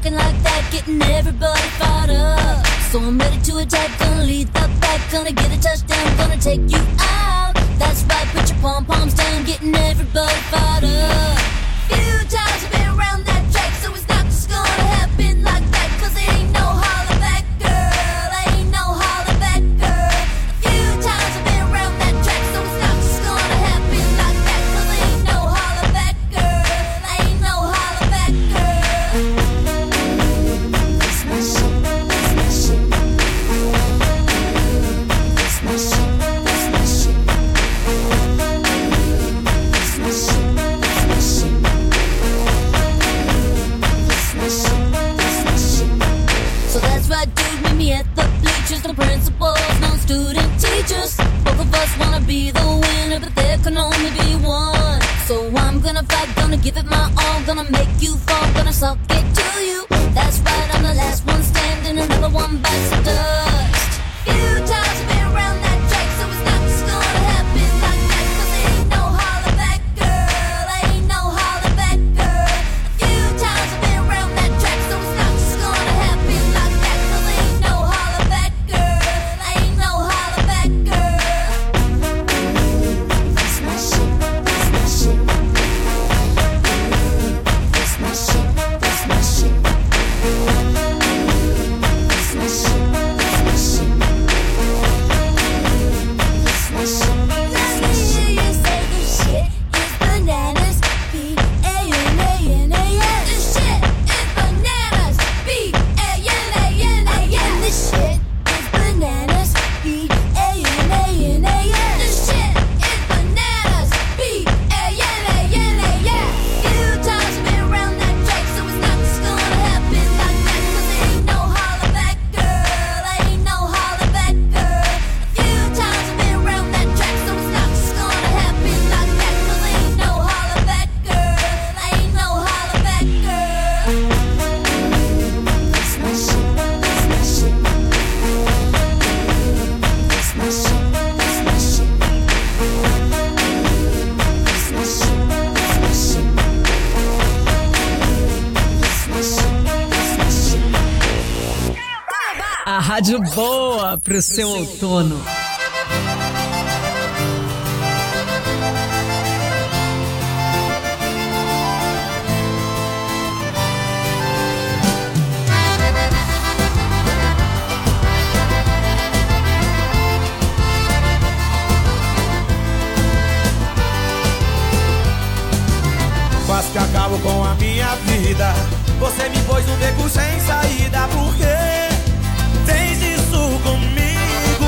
talking like that, getting everybody fired up. So I'm ready to attack, gonna lead the pack, gonna get a touchdown, gonna take you out. That's right, put your pom-poms down, getting everybody fired up. Few times I've been around that track, so it's not just gonna happen like that, cause it ain't no holler back, girl, ain't no holler back, girl. A few times I've been around that track, so it's not just gonna happen like that, cause it ain't no holler back, girl, ain't no holler back, girl. That's my shit, that's my shit. That's my shit, that's my shit. That's my shit, that's my shit. So that's right, dude, meet me at the bleachers. No principals, no student teachers. Both of us wanna be the winner, but there can only be one. So I'm gonna fight, gonna give it my all, gonna make you fall, gonna suck it to you. That's right, I'm the last one standing, another one bites the dust. Few times I've been around that track, so it's not just gonna happen like that, cause it ain't no holler back, girl, ain't no holler back, girl. A few times I've been around that track, so it's not just gonna happen like that, cause it ain't no holler back, girl, ain't no holler back, girl. That's my shit, that's my shit. That's my shit, that's my shit. That's my shit, that's my shit. That's my shit. Let me hear you say this shit is bananas. B-A-N-A-N-A-S. This shit is bananas. B-A-N-A-N-A-S. This shit is bananas. B-A-N-A-N-A-S. This shit is bananas. B-A-N-A-N-A-S. Few times I've been around that track, so it's not just gonna happen like that, cause it ain't no holler back, girl, ain't no holler back, girl. A few times I've been around that track, so it's not just gonna happen like that, cause it ain't no holler back, girl, ain't no holler back, girl. That's my shit, that's my shit. That's my shit, that's my shit. That's my shit, that's my shit. That's my shit, that's my shit. A rádio boa pro seu outono. Quase que acabo com a minha vida. Você me pôs no beco sem saída. Por quê? Fez isso comigo.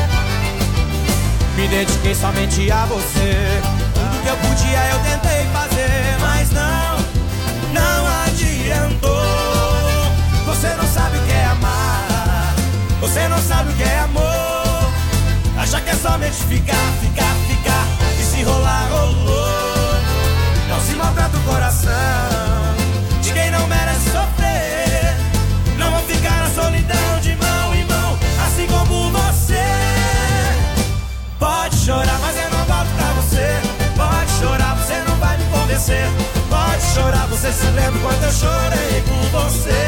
Me dediquei somente a você. Tudo que eu podia eu tentei fazer, mas não adiantou. Você não sabe o que é amar. Você não sabe o que é amor. Acha que é somente ficar, ficar, ficar. E se rolar, rolou. Não se maltrata o coração de quem não merece sofrer. Não vou ficar na solidão de mão em mão, assim como você. Pode chorar, mas eu não volto pra você. Pode chorar, você não vai me convencer. Pode chorar, você se lembra quando eu chorei por você.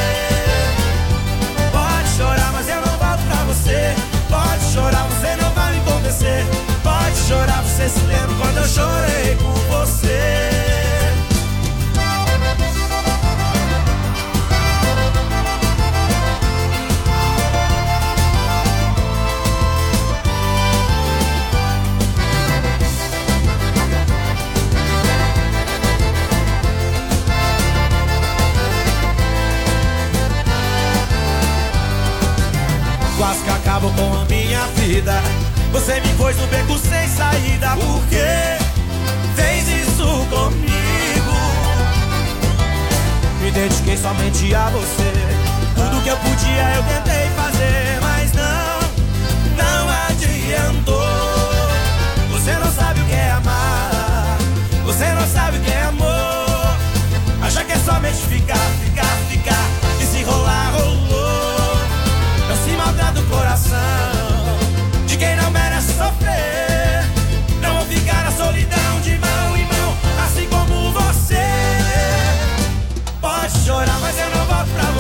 Pode chorar, mas eu não volto pra você. Pode chorar, você não vai me convencer. Pode chorar, você se lembra quando eu chorei por você. Quase que acabo com a minha vida. Você me pôs no beco sem saída. Por quê? Fez isso comigo. Me dediquei somente a você. Tudo que eu podia eu tentei fazer, mas não adiantou. Você não sabe o que é amar. Você não sabe o que é amor. Acha que é somente ficar, ficar, ficar. E se rolar, rolou. Não se maltrata o coração de quem não merece sofrer. Não vou ficar na solidão de mão em mão, assim como você. Pode chorar, mas eu não volto pra você.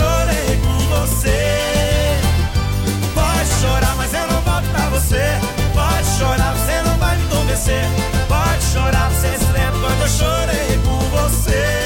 chorei por você. Pode chorar, mas eu não volto pra você. Pode chorar, você não vai me convencer. Pode chorar, você se lembra quando eu chorei por você.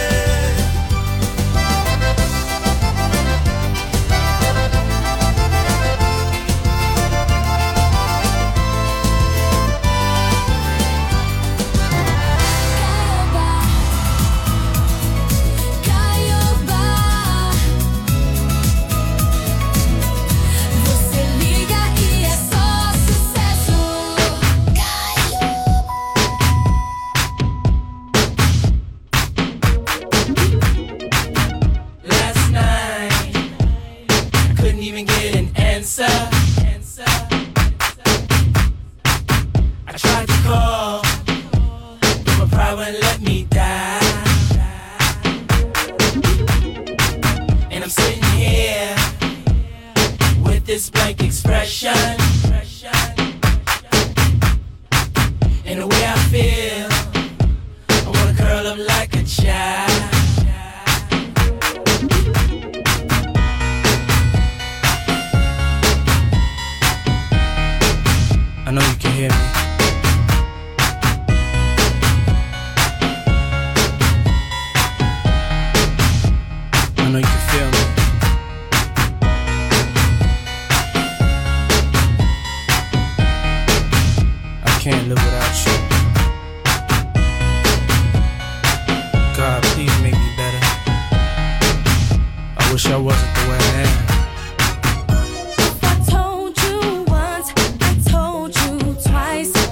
I tried to call, but my pride wouldn't let me die. And I'm sitting here with this blank expression. And the way I feel, I wanna curl up like a child. I know you can hear me. I know you can feel me. I can't live without you. God, please make me better. I wish I wasn't the way I am. I told you once, I told you twice.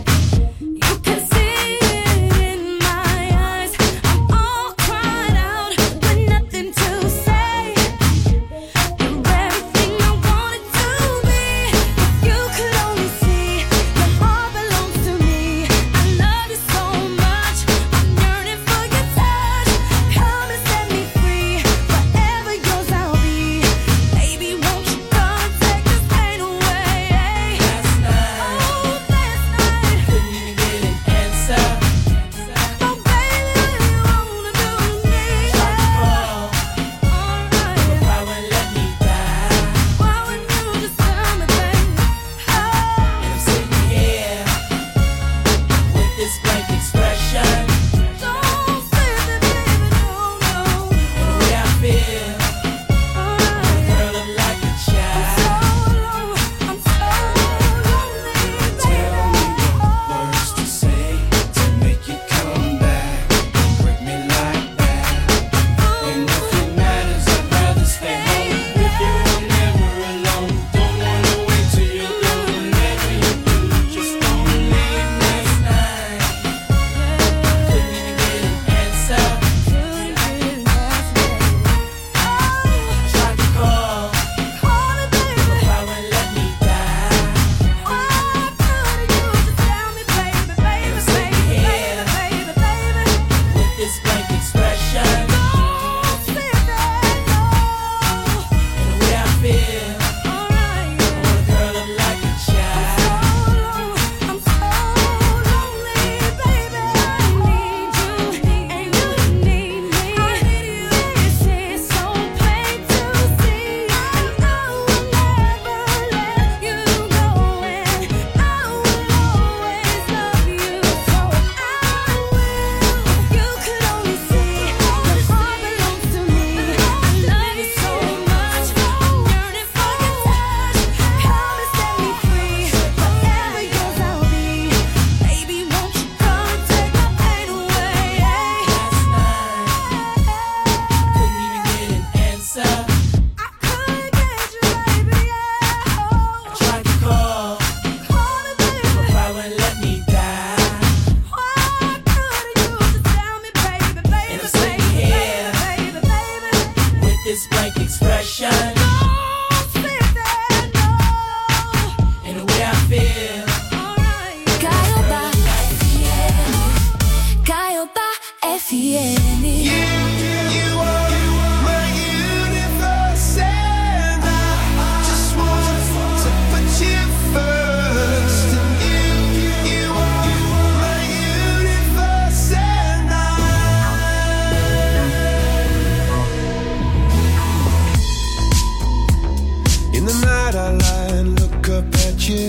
skyline, look up at you.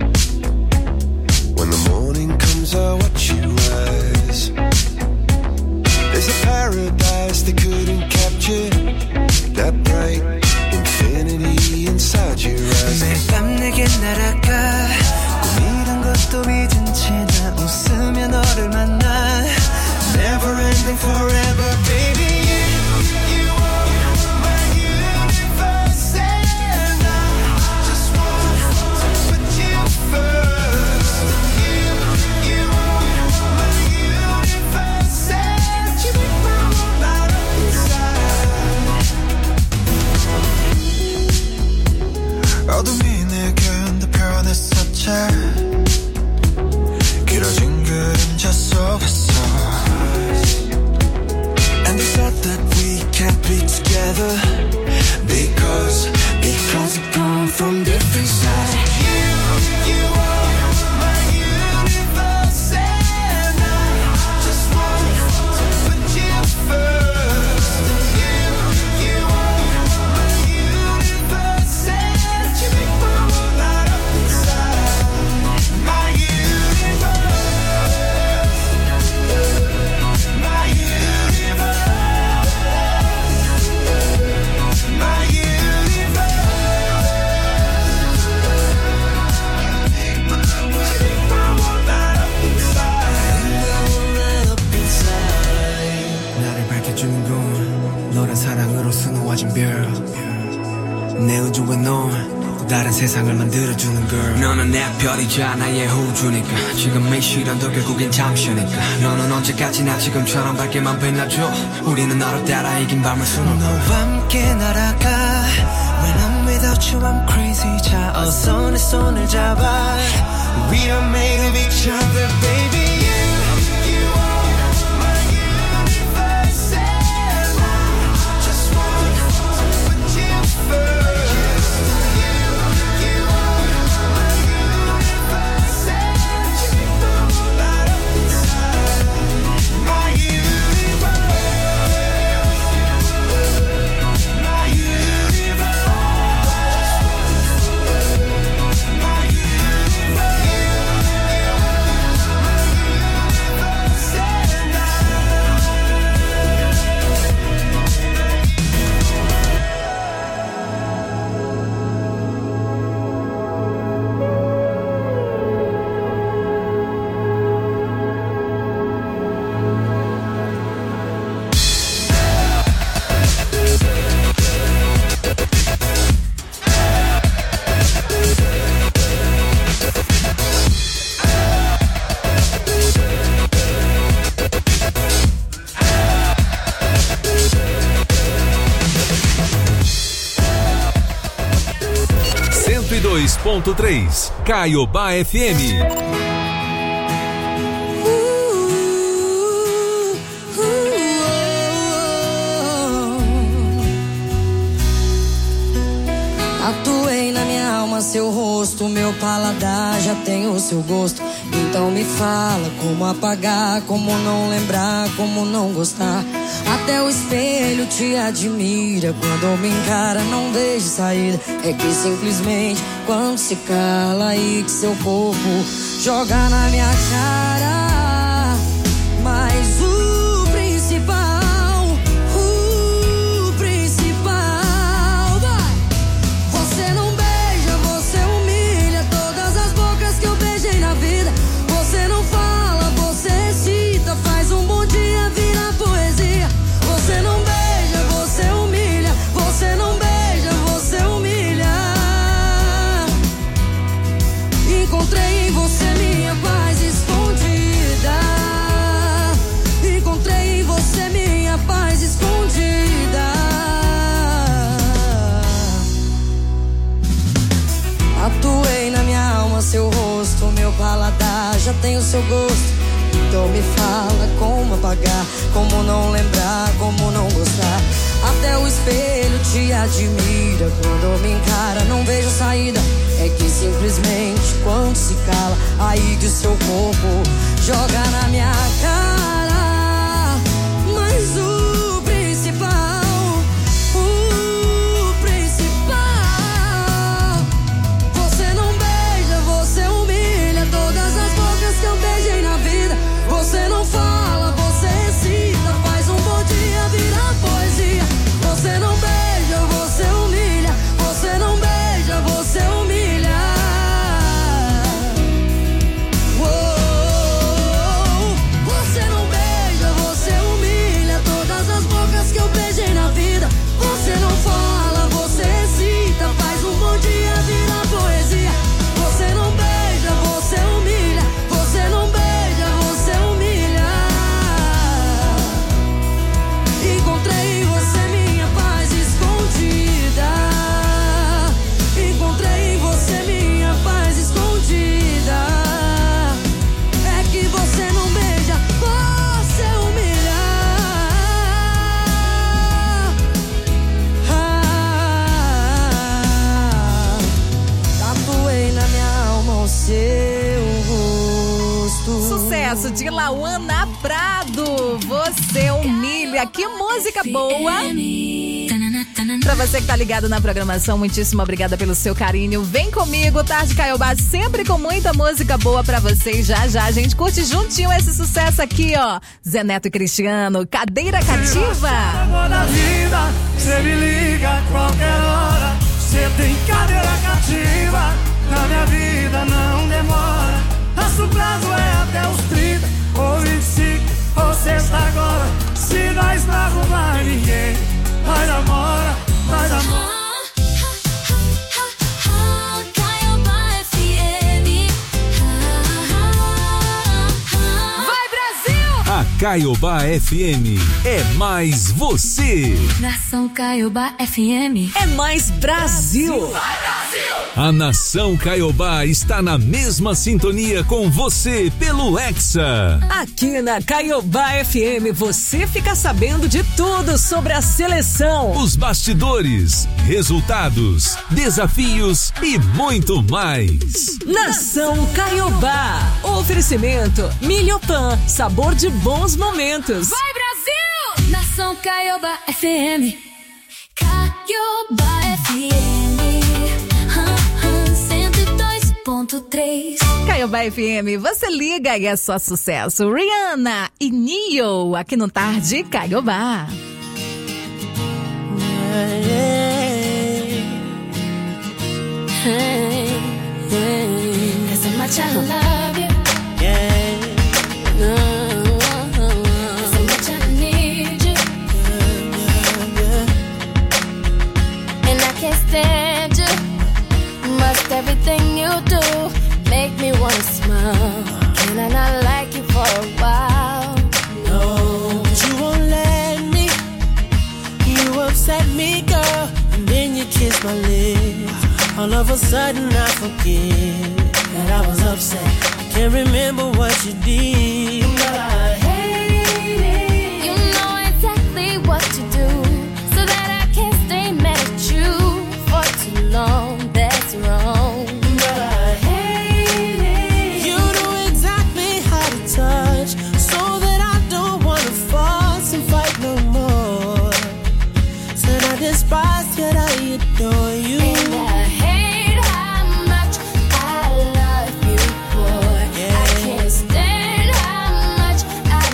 When the morning comes, I watch you rise. There's a paradise they couldn't capture. That bright infinity inside your eyes. 매일 밤 내게 날아가. 꿈이란 것도 잊은 채 나 웃으며 너를 만나. Never ending forever, baby. You are my universe, and I just want to put you first. You are my universe, and you make my world light up inside. 어둠이 내겐 더 변했었지. 길어진 그림자 속에서. And they said that we can't be together because we come from different sides. You are my universe, and I just want to put you first. You are my universe, and you make my world light up inside. My universe, my universe. 나를 밝혀주는 건 너란 사랑으로 수놓아진 별. 내 우주에 넌 또 다른 세상을 만들어주는 girl. 너는 내 별이자 나의 호주니까. 지금 이 시련도 결국엔 잠시니까. 너는 언제까지나 지금처럼 밝게만 빛나줘. 우리는 너를 따라 이긴 밤을 수놓고 너와 함께 날아가. When I'm without you I'm crazy. 자 어서 내 손을 잡아. We are made of each other, baby. You are my universe, and I just want to put you first. You are my universe, and you make my world light up inside. My universe, my universe, my universe. .3 Caiobá FM. Tatuei na minha alma seu rosto, meu paladar já tem o seu gosto. Então me fala como apagar, como não lembrar, como não gostar. Até o espelho te admira, quando me encara não vejo saída. É que simplesmente quando se cala aí que seu corpo joga na minha cara. Mas o principal vai. Você não beija, você humilha todas as bocas que eu beijei na vida. Você não fala, você cita, faz um bom dia virar poesia. Você não beija, você humilha. Você não beija, você humilha. Encontrei em você minha paz escondida. Encontrei em você minha paz escondida. Tatuei na minha alma seu rosto, meu paladar já tem o seu gosto. Então me fala como apagar, como não lembrar, como não gostar. Até o espelho te admira, quando me encara não vejo saída. É que simplesmente quando se cala, aí que o seu corpo joga na minha cara. Mas o principal sucesso de Lauana Prado. Você humilha. Que música boa. Pra você que tá ligado na programação, muitíssimo obrigada pelo seu carinho. Vem comigo, Tarde Caiobá, sempre com muita música boa pra vocês. Já a gente curte juntinho esse sucesso aqui, ó. Zé Neto e Cristiano, Cadeira Cativa. Da vida, cê me liga a qualquer hora. Cê tem cadeira cativa. Na minha vida não demora. Nosso prazo é até os 30 ou 25 ou sexta agora. Se nós não arrumar ninguém, nós namora, nós namora. Caiobá FM. Vai, Brasil! A Caiobá FM é mais você. Nação Caiobá FM. É mais Brasil. A Nação Caiobá está na mesma sintonia com você pelo Hexa. Aqui na Caiobá FM você fica sabendo de tudo sobre a seleção. Os bastidores, resultados, desafios e muito mais. Nação Caiobá. Oferecimento Milhopan, sabor de bons momentos. Vai, Brasil! Nação Caiobá FM. Caiobá FM. 102.3. Caiobá FM, você liga e é só sucesso. Rihanna e Neo aqui no Tarde Caiobá. There's so much I love you. There's so much I need you. And I can't stand you. Must everything you do make me wanna smile. Can I not like you for a while? No, but you won't let me. You upset me, girl, and then you kiss my lips. All of a sudden I forget that I was upset. I can't remember what you did, but I hate it. You know exactly what to do, so that I can't stay mad at you for too long. That's wrong. But I hate it. You know exactly how to touch, so that I don't wanna fuss and fight no more. Said I despise, yet I adore you. And I hate how much I love you, boy. I can't stand how much I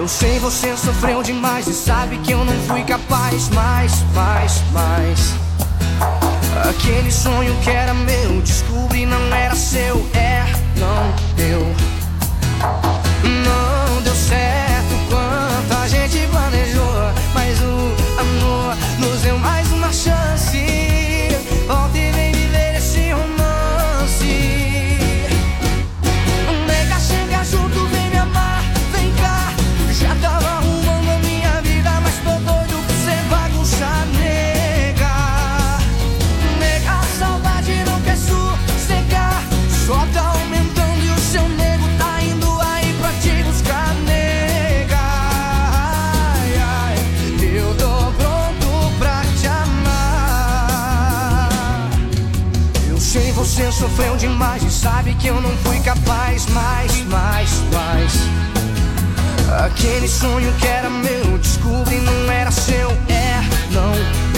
Eu sei, você sofreu demais e sabe que eu não fui capaz. Mais. Aquele sonho que era meu, descobri não era seu. Não deu certo quanto a gente planejou. Mas o amor nos deu mais uma chance. Volta e vem viver esse romance. Nega, chega junto, vem me amar, vem cá. Já tava arrumando a minha vida, mas tô doido pra você bagunçar, nega. Nega, a saudade não quer sossegar, só tá aumentando e o seu nego tá indo aí pra te buscar, nega. Ai, ai, eu tô pronto pra te amar. Eu sei, você sofreu demais e sabe que eu não fui capaz. Mais. Aquele sonho que era meu, descobri não era seu. Não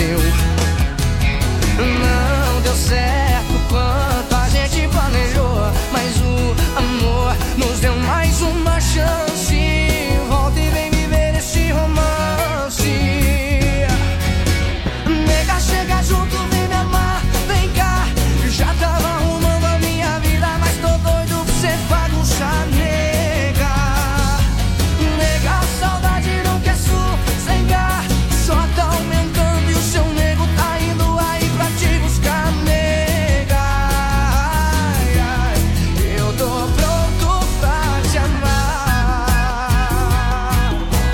deu certo quanto a gente planejou. Mas o amor nos deu mais uma chance. Volta e vem viver esse romance. Nega, chega junto, vem me amar, vem cá. Já tava arrumando a minha vida, mas tô doido pra você bagunçar, nega. Nega, a saudade não quer sossegar, só tá aumentando e o seu nego tá indo aí pra te buscar, nega. Ai, ai, eu tô pronto pra te amar.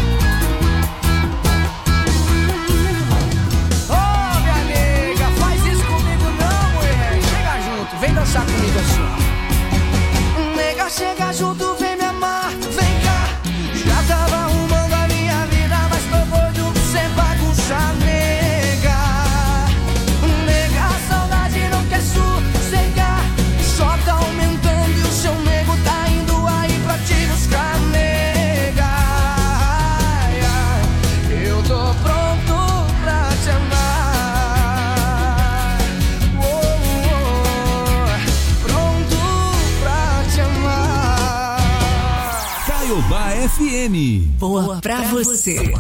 Oh, minha nega, faz isso comigo não, mulher. Chega junto, vem dançar comigo assim. Nega, chega junto, vem me amar, vem cá. Já tava arrumando a minha vida, mas tô doido pra você bagunçar, nega. Nega, a saudade não quer sossegar, só tá aumentando e o seu nego tá indo aí pra te buscar, nega. Ai, ai, eu tô pronto pra te amar. Pronto pra te amar. Caiobá FM. Boa pra você.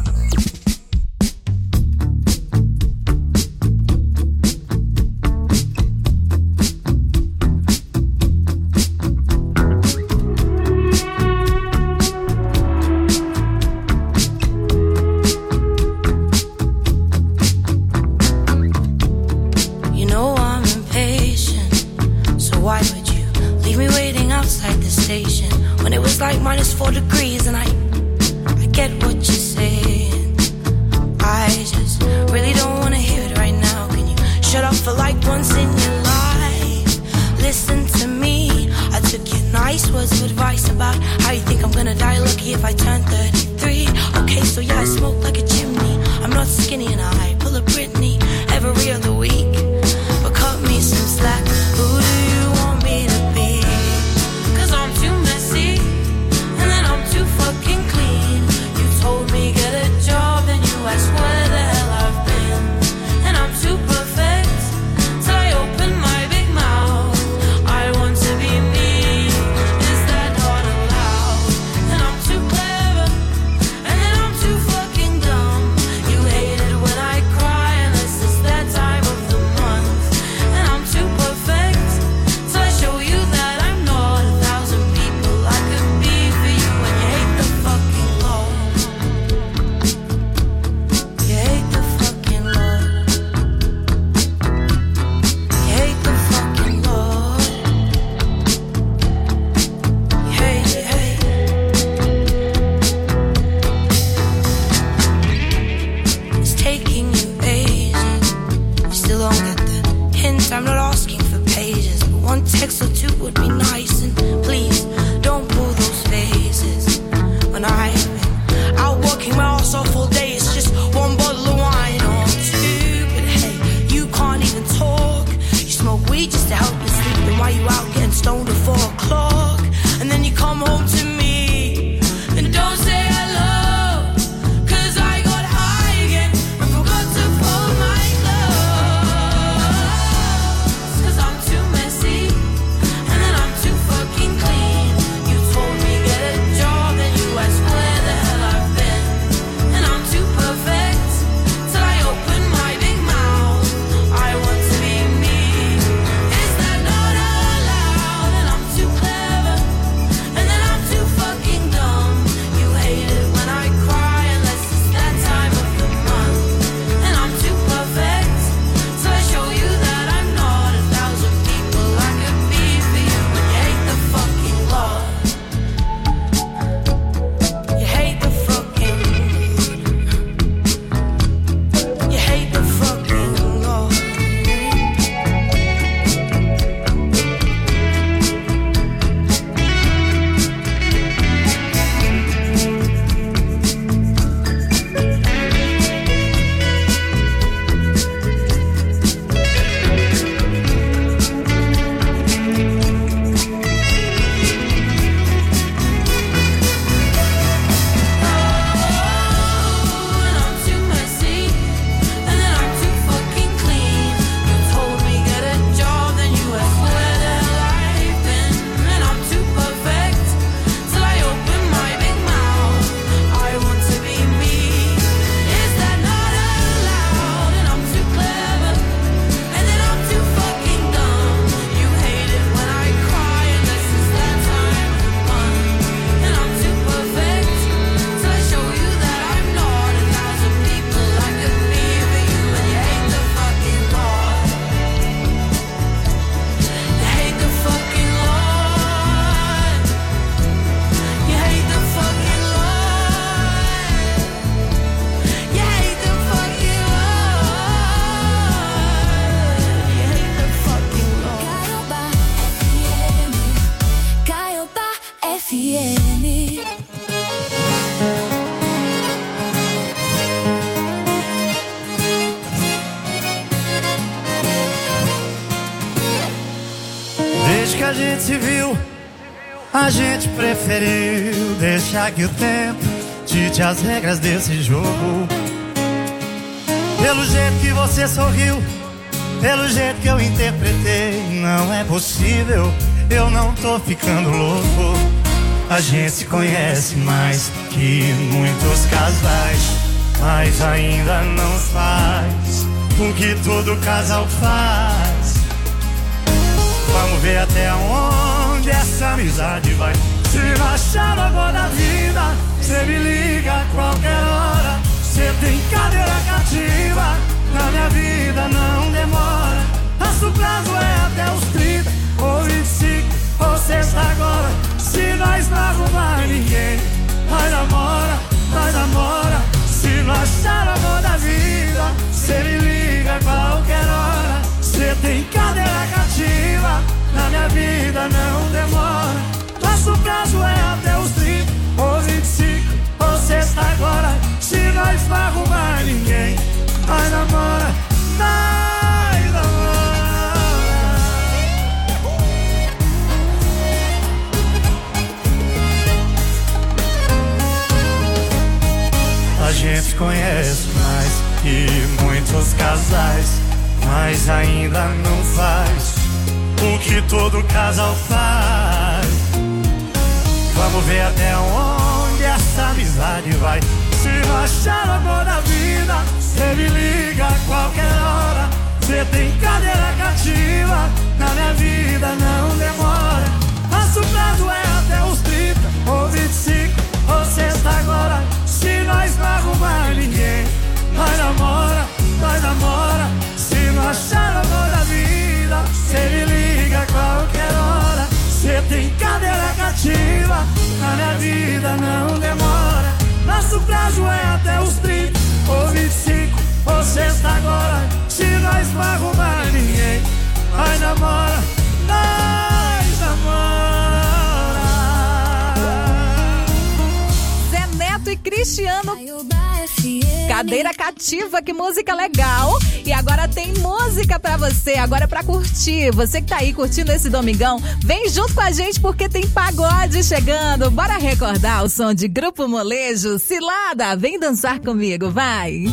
You know I'm impatient, so why would you leave me waiting outside the station when it was like -4 degrees? And I get what you're saying, I just really don't wanna hear it right now. Can you shut up for like once in your life? Listen to me, I took your nice words of advice about how you think I'm gonna die lucky if I turn 33. Okay, so yeah, I smoke like a chimney, I'm not skinny and I pull a Britney every other week. But cut me some slack, who do you want me to be? 'Cause I'm too messy, and then I'm too fucking clean. You told me get a job, and you asked where the hell I've been. And I'm too perfect, till I open my big mouth. I want to be me, is that not allowed? And I'm too clever, and then I'm too fucking dumb. a gente se viu, a gente preferiu deixar que o tempo dite as regras desse jogo. Pelo jeito que você sorriu, pelo jeito que eu interpretei, não é possível, eu não tô ficando louco. A gente se conhece mais que muitos casais, mas ainda não faz o que todo casal faz. Vamos ver até onde essa amizade vai. Se não achar o amor da vida, cê me liga a qualquer hora. Cê tem cadeira cativa, na minha vida não demora. Nosso prazo é até os 30 ou 25 ou sexta agora. Se nós não arrumar ninguém, nós namora, nós namora. Se não achar o amor da vida, cê me liga a qualquer hora. Cê tem cadeira cativa, na minha vida não demora. Nosso prazo é até os 30 ou 25 ou sexta agora. Se nós não arrumar ninguém, nós namora, nós namora. A gente conhece mais que muitos casais, mas ainda não faz o que todo casal faz. Vamos ver até onde essa amizade vai. Se não achar o amor da vida, cê me liga a qualquer hora. Cê tem cadeira cativa, na minha vida não demora. Nosso prazo é até os 30 ou 25 ou sexta agora. Se nós não arrumar ninguém, nós namora, nós namora. Se não achar o amor da vida, cê me liga a qualquer hora. Cê tem cadeira cativa, na minha vida não demora. Nosso prazo é até os 30 ou 25 ou sexta agora. Se nós não arrumar ninguém, nós namora, nós namora. Zé Neto e Cristiano, cadeira cativa, que música legal. E agora tem música pra você, agora é pra curtir. Você que tá aí curtindo esse domingão, vem junto com a gente porque tem pagode chegando. Bora recordar o som de Grupo Molejo, Cilada, vem dançar comigo, vai.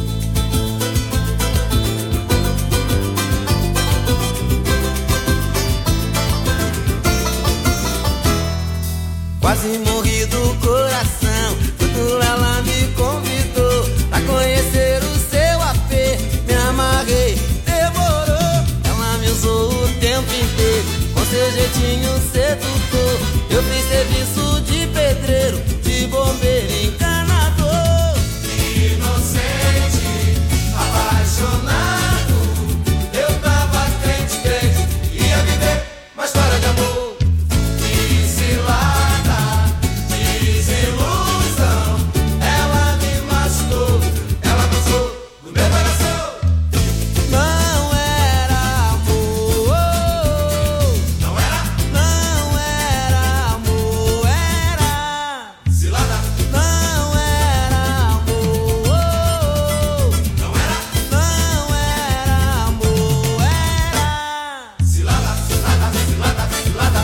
Quase morri do coração quando ela me convidou pra conhecer o seu AP. Me amarrei, demorou. Ela me usou o tempo inteiro com seu jeitinho sedutor. Eu fiz serviço de pedreiro, de bombeiro, encanador. Inocente, apaixonado, eu tava crente, crente, ia viver uma história de amor. Que cilada, desilusão, ela me machucou, ela passou no meu coração. Não era amor, não era, não era amor, era cilada. Não era amor, não era, não era amor, era cilada, cilada, cilada, cilada.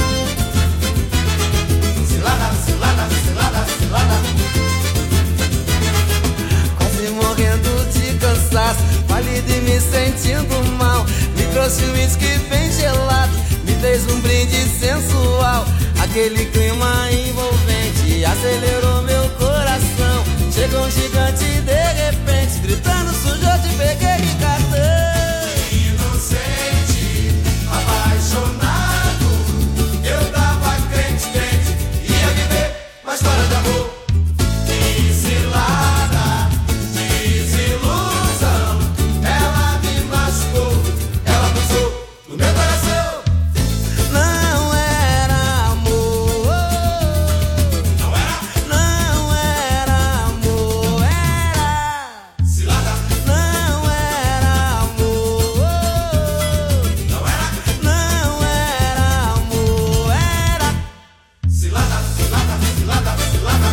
Cilada, cilada, cilada, cilada. Quase morrendo de cansaço, pálido e me sentindo mal. Me trouxe um uísque bem gelado, me fez um brinde sensual. Aquele clima envolvente acelerou meu coração. Chegou um gigante de repente, gritando: sujou, te peguei de cartão. Inocente, apaixonado, eu tava crente, crente, ia viver uma história de amor. Que cilada, desilusão, ela me machucou, ela passou no meu coração. Não era amor, não era, não era amor, era cilada. Não era amor, não era, não era amor, era cilada, cilada, cilada, cilada.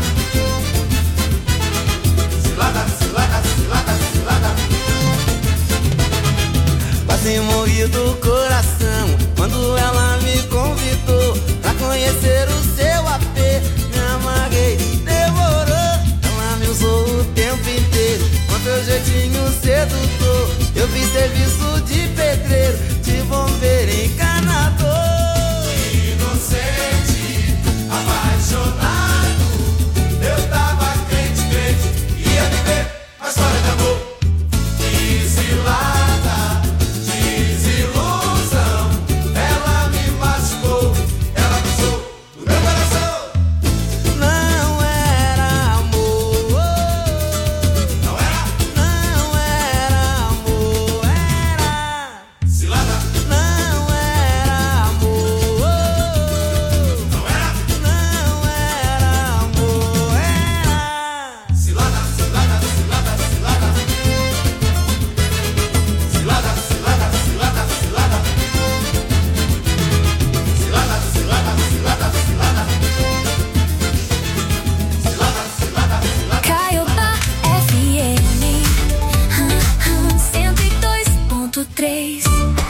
Cilada, cilada, cilada, cilada. Quase morri do coração Quando ela me convidou pra conhecer o seu AP, me amarguei, demorou. Ela me usou o tempo inteiro, com teu jeitinho sedutor. Eu fiz serviço de pedreiro, de bombeiro, encanador. Inocente, apaixonado, eu tava crente, ia viver uma história de amor. Cilada, desilusão, ela me machucou, ela pisou no meu coração. Não era amor, não era amor, era cilada. Não era amor, não era amor, era cilada, cilada, cilada, cilada. Cilada, cilada, cilada, cilada. Cilada, cilada, cilada, cilada. Cilada, cilada, cilada. Caiobá FM 102.3.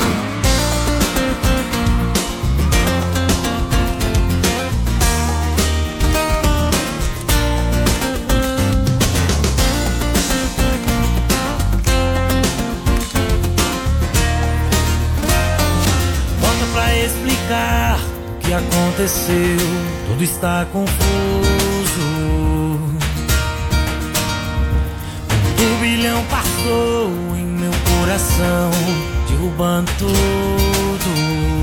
Bota pra explicar o que aconteceu, tudo está confuso. Um turbilhão passou em meu coração, derrubando tudo.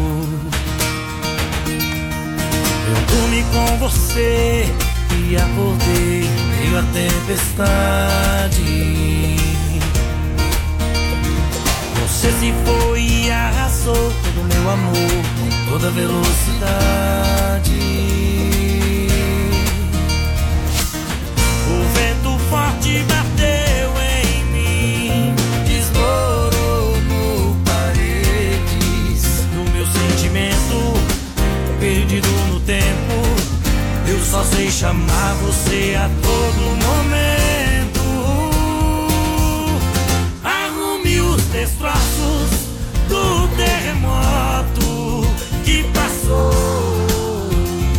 Eu dormi com você e acordei meio a tempestade. Você se foi e arrasou todo meu amor com toda velocidade. O vento forte bateu em mim, desmoronou paredes do meu sentimento, perdido no tempo. Eu só sei chamar você a todo momento. Arrume os destroços do terremoto que passou.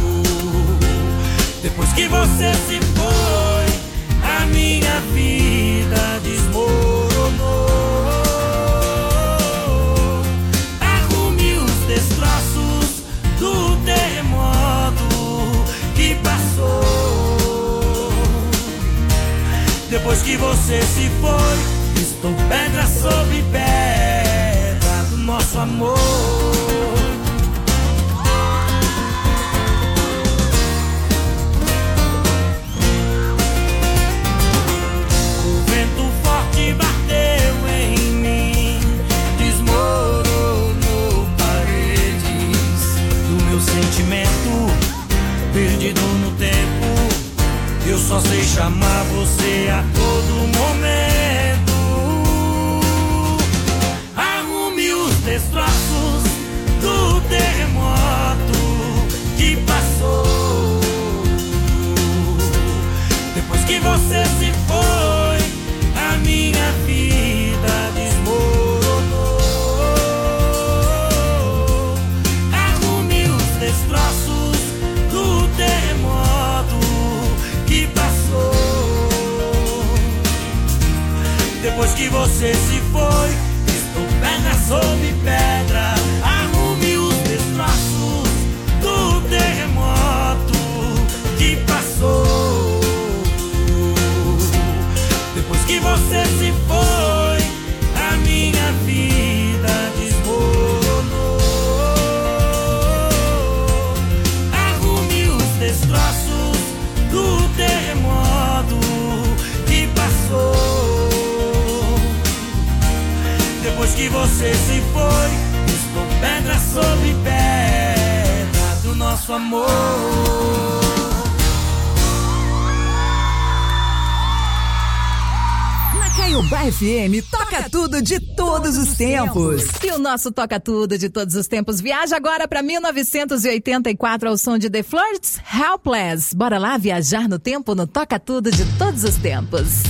Depois que você se foi, a minha vida desmoronou. Arrume os destroços do terremoto que passou. Depois que você se foi, estou pedra sobre pedra do nosso amor. O vento forte bateu em mim, desmoronou paredes do meu sentimento, perdido no tempo. Eu só sei chamar você a todo momento. Arrume os destroços do terremoto que passou. Depois que você se foi, a minha vida desmoronou. Arrume os destroços do terremoto que passou. Depois que você se foi, estou pedra sobre pedra. Arrume os destroços do terremoto que passou. Depois que você se foi, a minha vida desmoronou. Arrume os destroços do terremoto que passou. Depois que você se foi, estou pedra sobre pedra do nosso amor. Na Caiobá FM, toca tudo de todos os tempos. E o nosso Toca Tudo de todos os tempos viaja agora para 1984 ao som de The Flirts, Helpless. Bora lá viajar no tempo no Toca Tudo de todos os tempos.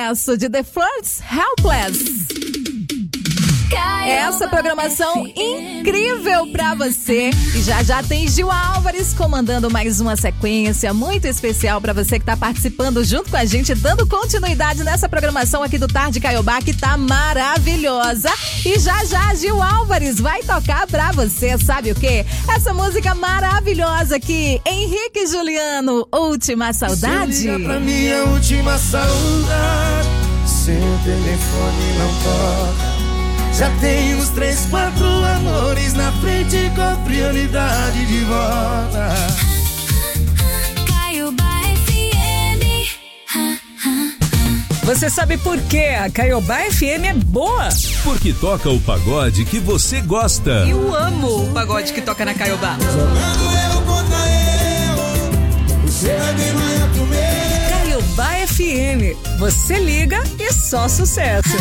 sucesso de The Flirts, Helpless. Essa programação incrível pra você. E já tem Gil Álvares comandando mais uma sequência muito especial pra você que tá participando junto com a gente, dando continuidade nessa programação aqui do Tarde Caiobá, que tá maravilhosa. E já Gil Álvares vai tocar pra você, sabe o quê? Essa música maravilhosa aqui, Henrique e Juliano, Última Saudade. Se liga pra minha última saudade, sem telefone não toca. Já tem uns 3, 4 amores na frente com prioridade de volta. Caiobá FM. Você sabe por que a Caiobá FM é boa? Porque toca o pagode que você gosta. Eu amo o pagode que toca na Caiobá. Caiobá FM. Você liga e só sucesso.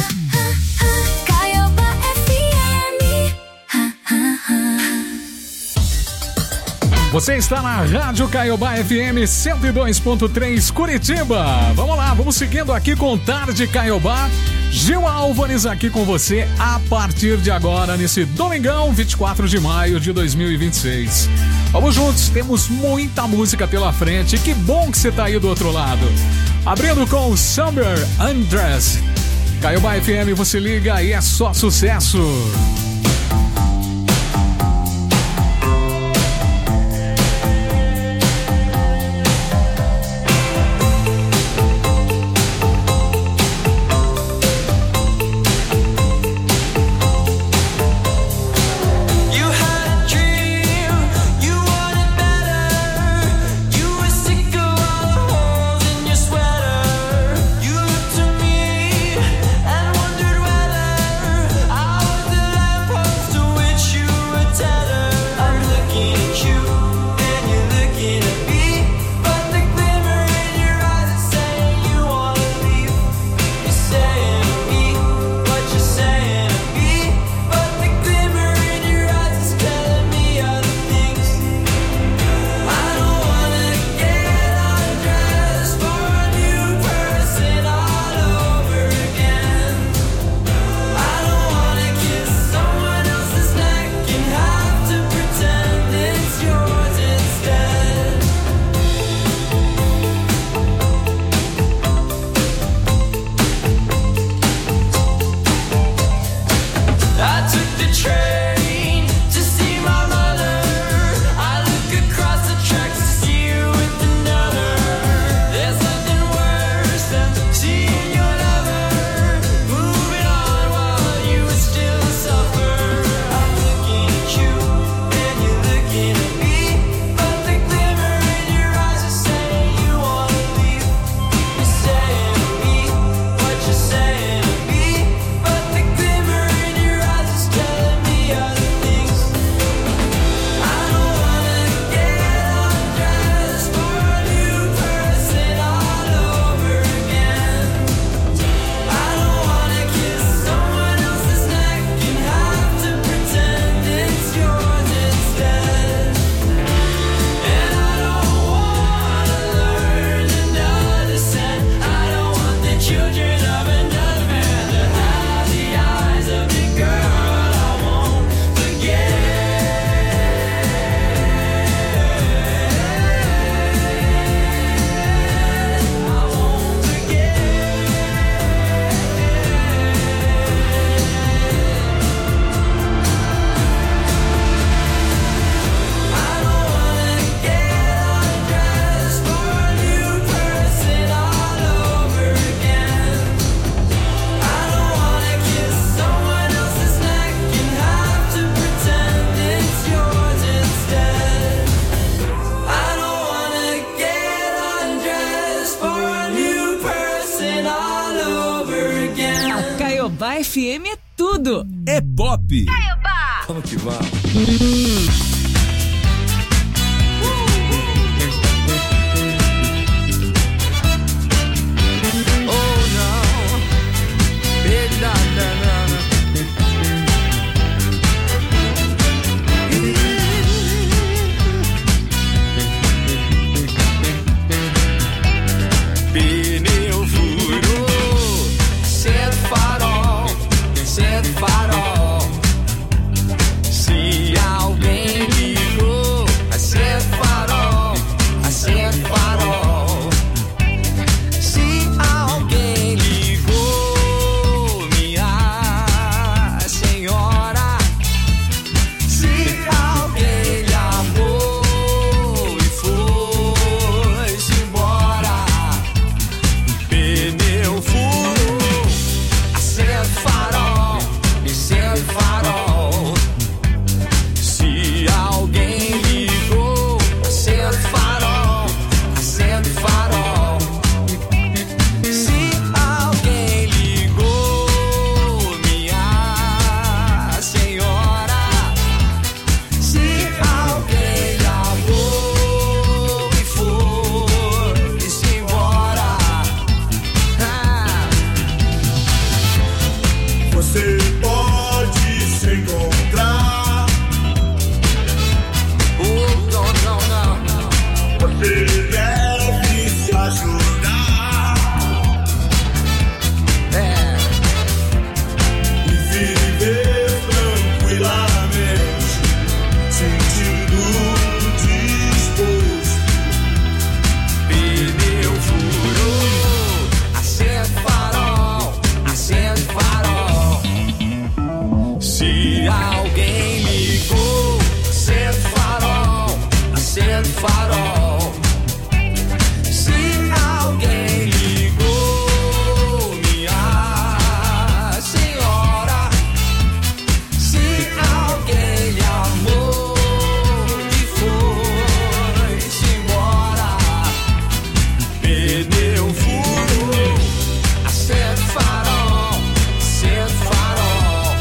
Você está na Rádio Caiobá FM 102.3 Curitiba. Vamos lá, vamos seguindo aqui com Tarde Caiobá. Gil Álvares aqui com você a partir de agora, nesse domingão, 24 de maio de 2026. Vamos juntos, temos muita música pela frente. Que bom que você está aí do outro lado. Abrindo com Summer Undress. Caiobá FM, você liga e é só sucesso. Caiobá FM é tudo. É pop. Caiobá. Vamos que vamos. Pneu furou, acende o farol. Se alguém ligou, minha senhora, se alguém lhe amou e foi-se embora, pneu furou, acende o farol, acende o farol.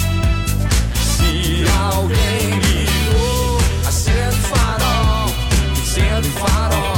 Se alguém ligou, acende o farol, acende o farol.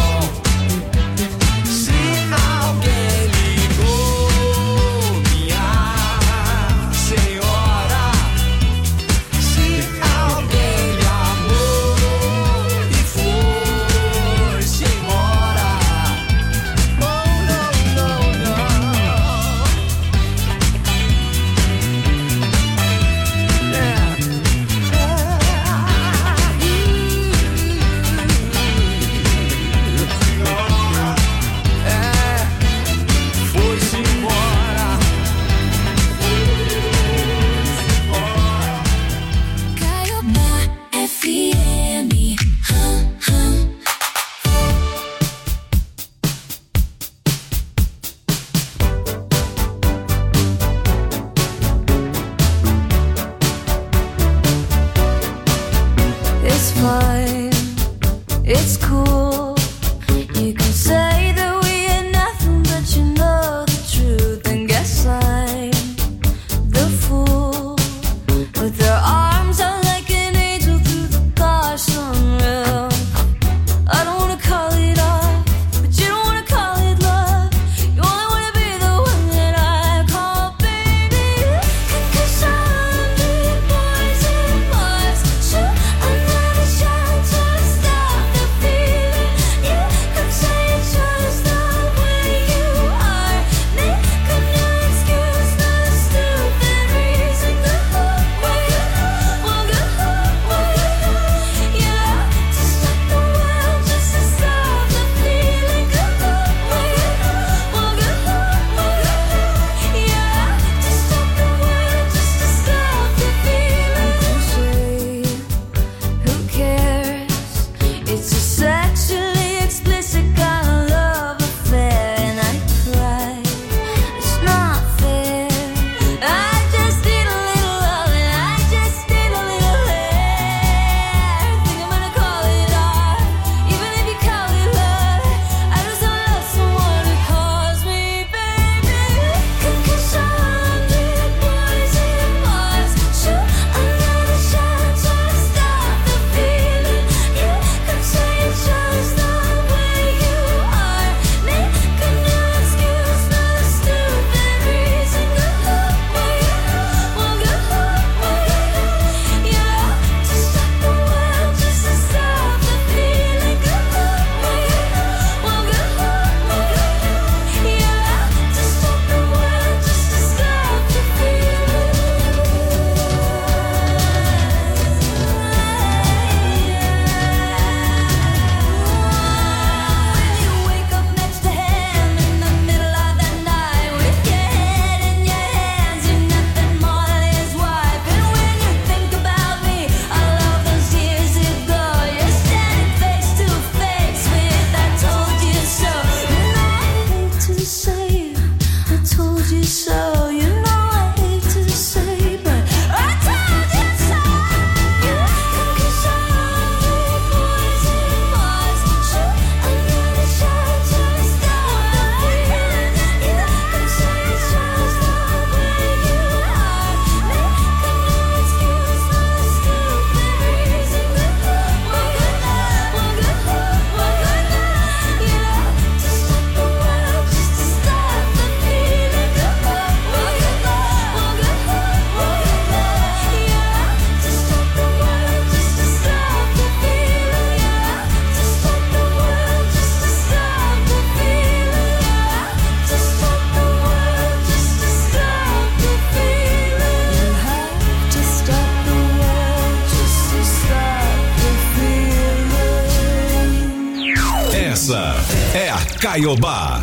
Essa é a Caiobá.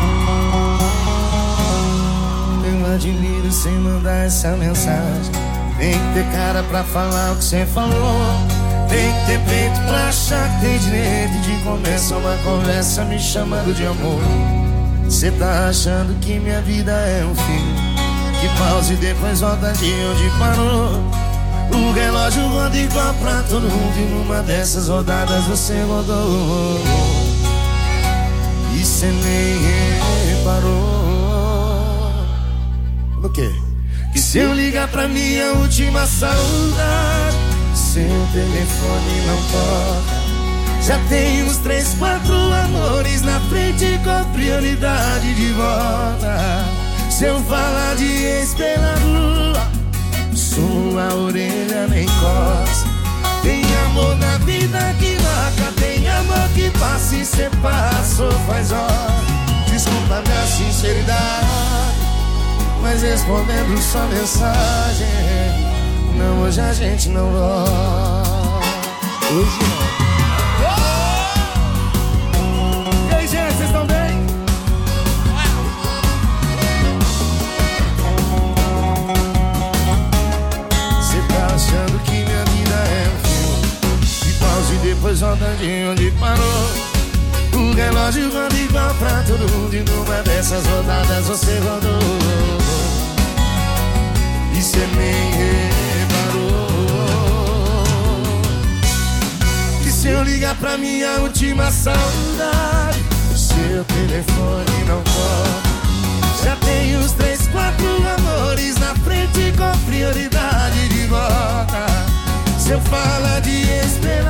Eu admiro sem mandar essa mensagem. Tem que ter cara pra falar o que cê falou. Tem que ter peito pra achar que tem direito de começar uma conversa me chamando de amor. Cê tá achando que minha vida é um filme que pausa e depois volta de onde parou. O relógio roda igual pra todo mundo e numa dessas rodadas você rodou. E cê nem reparou. No quê? Que se eu ligar pra minha última saudade, seu telefone não toca. Já tem uns 3, 4 amores na frente com prioridade de volta. Se eu falar de ex pela rua, sua orelha nem coça. Tem amor na vida que marca, tem amor que passa e cê passou faz hora. Desculpa minha sinceridade, mas respondendo sua mensagem, não, hoje a gente não rola. Hoje não. E aí, gente, vocês estão bem? Cê tá achando que minha vida é um filme que pausa e depois volta de onde parou. O relógio roda igual pra todo mundo e numa dessas rodadas você rodou. E cê nem reparou. Que se eu ligar pra minha última saudade, seu telefone não toca. Já tem uns 3, 4 amores na frente com prioridade de volta. Se eu falar de esperar,